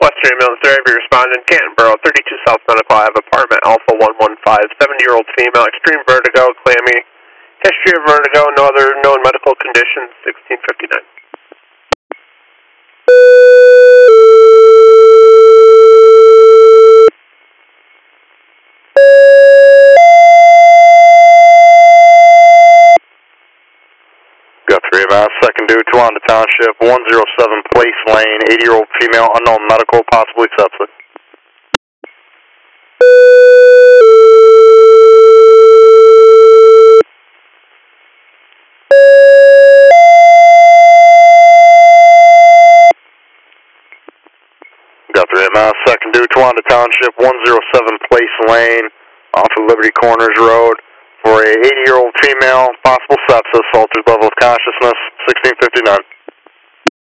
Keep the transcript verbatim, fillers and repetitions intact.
Western Ambulance Driver responding, Cantonboro, thirty-two South Medical Ave, apartment Alpha one one five, seventy-year-old female, extreme vertigo, clammy, history of vertigo, no other known medical conditions, sixteen fifty-nine. Got three of us, second due, Towanda Township, one oh seven Place Lane, eighty-year-old female, unknown medical, possibly sepsis. Got three of us, second due, Towanda Township, one oh seven Place Lane, off of Liberty Corners Road, for a eighty-year-old female, possible sepsis, altered level of consciousness, sixteen fifty-nine.